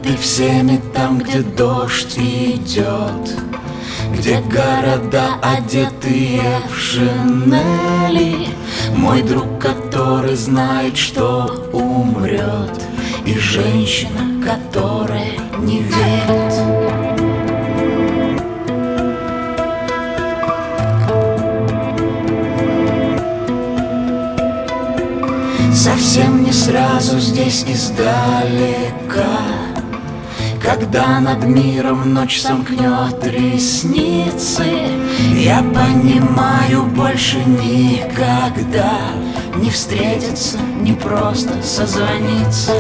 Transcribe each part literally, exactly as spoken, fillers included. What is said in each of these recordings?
Забытый всеми там, где дождь идет, где города, одетые в шинели. Мой друг, который знает, что умрет, и женщина, которая не верит. Совсем не сразу здесь издалека, когда над миром ночь сомкнет ресницы, я понимаю, больше никогда не встретиться, не просто созвониться.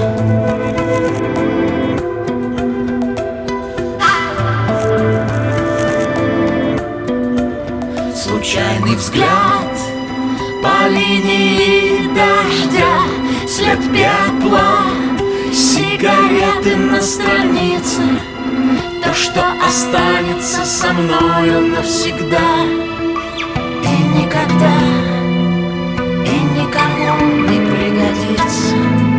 Случайный взгляд по линии дождя, след пепла, сигареты на странице, то, что останется со мною навсегда и никогда, и никому не пригодится.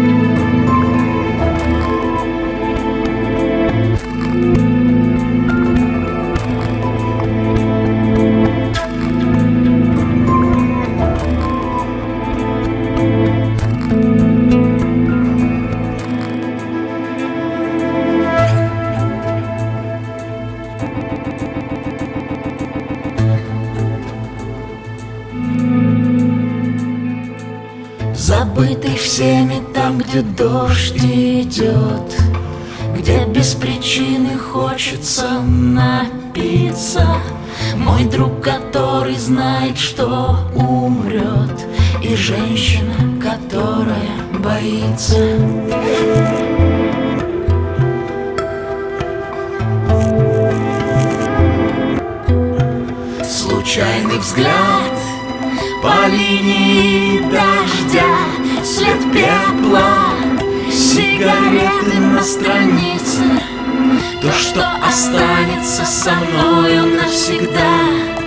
Забытый всеми там, где дождь идет, где без причины хочется напиться. Мой друг, который знает, что умрет, и женщина, которая боится. Случайный взгляд по линии дождя, след пепла, сигареты на странице, то, что останется со мною навсегда.